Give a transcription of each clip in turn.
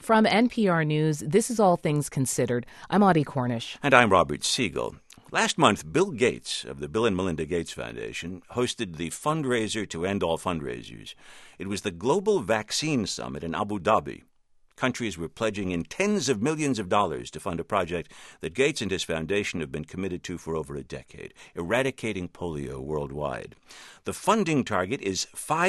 From NPR News, this is All Things Considered. I'm Audie Cornish. And I'm Robert Siegel. Last month, Bill Gates of the Bill and Melinda Gates Foundation hosted the fundraiser to end all fundraisers. It was the Global Vaccine Summit in Abu Dhabi. Countries were pledging in tens of millions of dollars to fund a project that Gates and his foundation have been committed to for over a decade, eradicating polio worldwide. The funding target is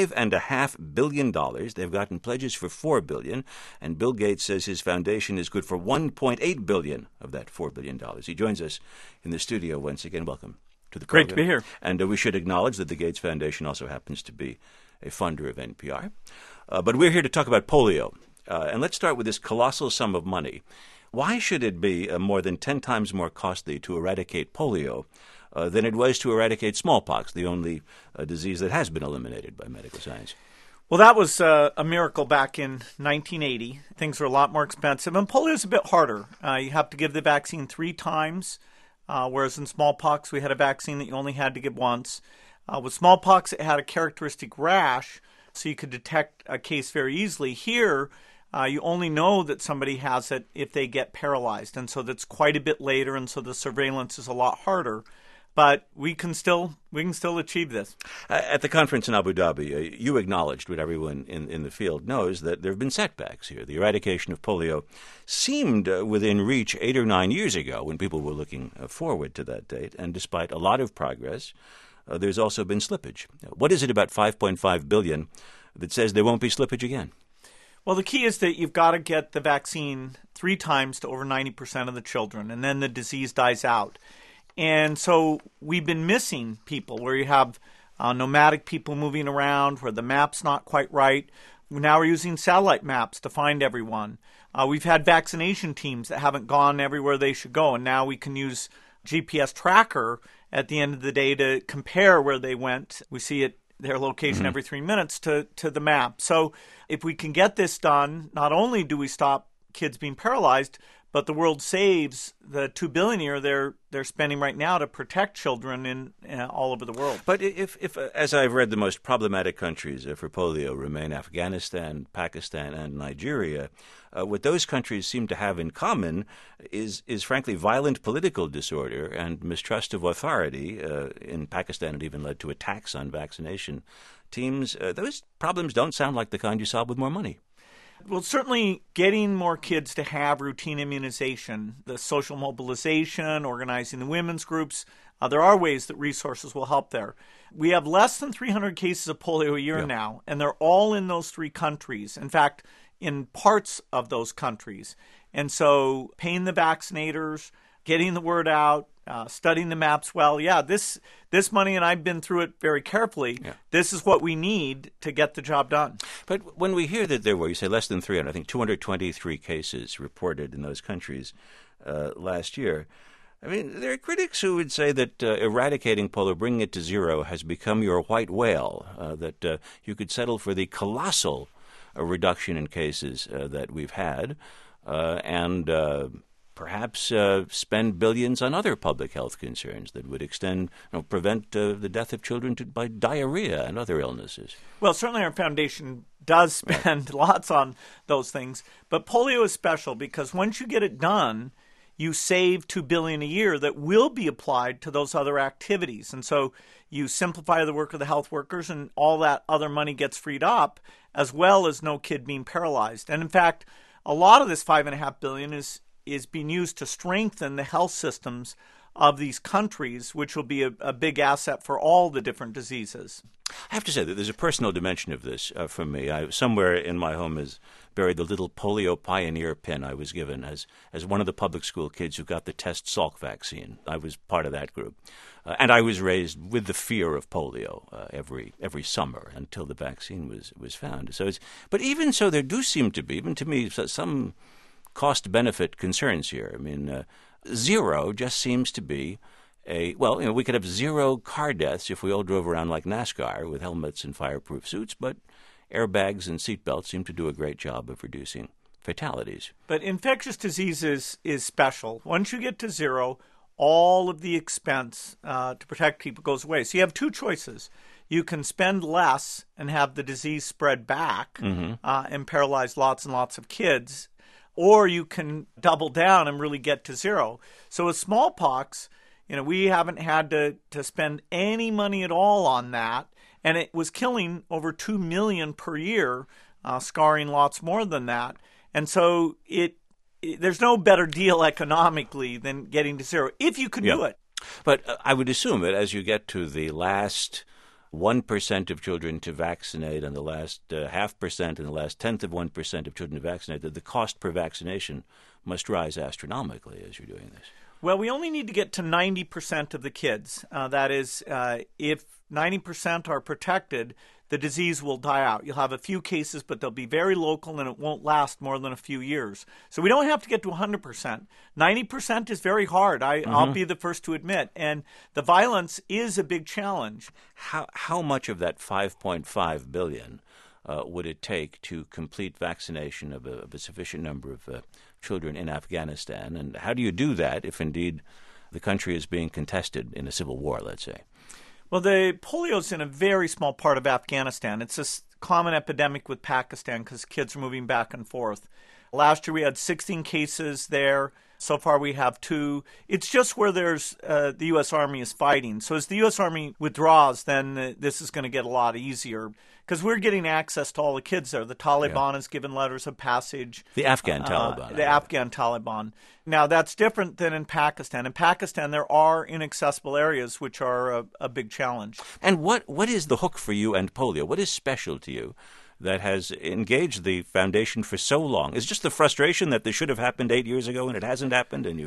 $5.5 billion. They've gotten pledges for $4 billion, and Bill Gates says his foundation is good for $1.8 billion of that $4 billion. He joins us in the studio once again. Welcome to the program. Great to be here. And we should acknowledge that the Gates Foundation also happens to be a funder of NPR. But we're here to talk about polio. And let's start with this colossal sum of money. Why should it be more than 10 times more costly to eradicate polio than it was to eradicate smallpox, the only disease that has been eliminated by medical science? Well, that was a miracle back in 1980. Things were a lot more expensive, and polio is a bit harder. You have to give the vaccine 3 times, whereas in smallpox we had a vaccine that you only had to give once. With smallpox, it had a characteristic rash, so you could detect a case very easily. Here, you only know that somebody has it if they get paralyzed, and so that's quite a bit later, and so the surveillance is a lot harder. But we can still achieve this. At the conference in Abu Dhabi, you acknowledged what everyone in the field knows, that there have been setbacks here. The eradication of polio seemed within reach 8 or 9 years ago when people were looking forward to that date, and despite a lot of progress, there's also been slippage. What is it about $5.5 billion that says there won't be slippage again? Well, the key is that you've got to get the vaccine 3 times to over 90% of the children, and then the disease dies out. And so we've been missing people where you have nomadic people moving around, where the map's not quite right. Now we're using satellite maps to find everyone. We've had vaccination teams that haven't gone everywhere they should go, and now we can use GPS tracker at the end of the day to compare where they went. We see it, their location every 3 minutes to the map. So if we can get this done, not only do we stop kids being paralyzed, but the world saves the $2 billion a year they're spending right now to protect children in all over the world. But if as I've read, the most problematic countries for polio remain Afghanistan, Pakistan, and Nigeria, what those countries seem to have in common is frankly violent political disorder and mistrust of authority. In Pakistan, it even led to attacks on vaccination teams. Those problems don't sound like the kind you solve with more money. Well, certainly getting more kids to have routine immunization, the social mobilization, organizing the women's groups, there are ways that resources will help there. We have less than 300 cases of polio a year now, and they're all in those 3 countries. In fact, in parts of those countries. And so paying the vaccinators, getting the word out, studying the maps well. Yeah, this money, and I've been through it very carefully, this is what we need to get the job done. But when we hear that there were, you say less than 300, I think 223 cases reported in those countries last year, I mean, there are critics who would say that eradicating polio, bringing it to zero, has become your white whale, that you could settle for the colossal reduction in cases that we've had, and perhaps spend billions on other public health concerns that would prevent the death of children by diarrhea and other illnesses. Well, certainly our foundation does spend lots on those things, but polio is special because once you get it done, you save $2 billion a year that will be applied to those other activities. And so you simplify the work of the health workers, and all that other money gets freed up, as well as no kid being paralyzed. And in fact, a lot of this $5.5 billion is being used to strengthen the health systems of these countries, which will be a big asset for all the different diseases. I have to say that there's a personal dimension of this for me. Somewhere in my home is buried the little polio pioneer pin I was given as one of the public school kids who got the test Salk vaccine. I was part of that group. And I was raised with the fear of polio every summer until the vaccine was found. But even so, there do seem to be, even to me, some cost-benefit concerns here. I mean, zero just seems to be we could have 0 car deaths if we all drove around like NASCAR with helmets and fireproof suits, but airbags and seatbelts seem to do a great job of reducing fatalities. But infectious diseases is special. Once you get to 0, all of the expense to protect people goes away. So you have 2 choices. You can spend less and have the disease spread back and paralyze lots and lots of kids. or you can double down and really get to zero. So with smallpox, we haven't had to spend any money at all on that, and it was killing over 2 million per year, scarring lots more than that. And so there's no better deal economically than getting to zero, if you can do it. But I would assume that as you get to the last 1% of children to vaccinate and the last 0.5% and the last 1/10 of children to vaccinate, that the cost per vaccination must rise astronomically as you're doing this. Well, we only need to get to 90% of the kids. That is, if 90% are protected, the disease will die out. You'll have a few cases, but they'll be very local, and it won't last more than a few years. So we don't have to get to 100%. 90% is very hard, I'll be the first to admit. And the violence is a big challenge. How much of that $5.5 billion would it take to complete vaccination of a sufficient number of children in Afghanistan? And how do you do that if indeed the country is being contested in a civil war, let's say? Well, the polio is in a very small part of Afghanistan. It's a common epidemic with Pakistan because kids are moving back and forth. Last year we had 16 cases there. So far we have 2. It's just where there's the U.S. Army is fighting. So as the U.S. Army withdraws, then this is going to get a lot easier because we're getting access to all the kids there. The Taliban has given letters of passage. The Afghan Taliban. The Afghan Taliban. Now, that's different than in Pakistan. In Pakistan, there are inaccessible areas, which are a big challenge. And what is the hook for you and polio? What is special to you that has engaged the foundation for so long? Is it just the frustration that this should have happened 8 years ago and it hasn't happened, and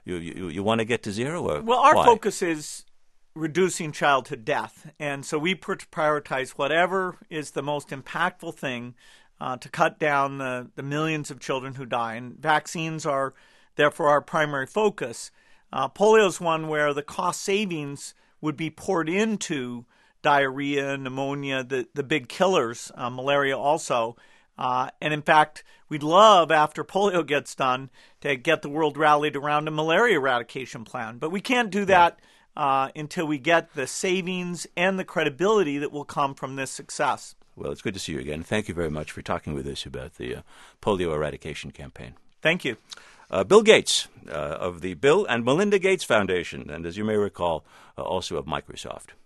you want to get to zero? Or well, our why? focus is reducing childhood death, and so we prioritize whatever is the most impactful thing to cut down the millions of children who die. And vaccines are therefore our primary focus. Polio is one where the cost savings would be poured into diarrhea, pneumonia, the big killers, malaria also. And in fact, we'd love, after polio gets done, to get the world rallied around a malaria eradication plan. But we can't do that until we get the savings and the credibility that will come from this success. Well, it's good to see you again. Thank you very much for talking with us about the polio eradication campaign. Thank you. Bill Gates of the Bill and Melinda Gates Foundation, and as you may recall, also of Microsoft.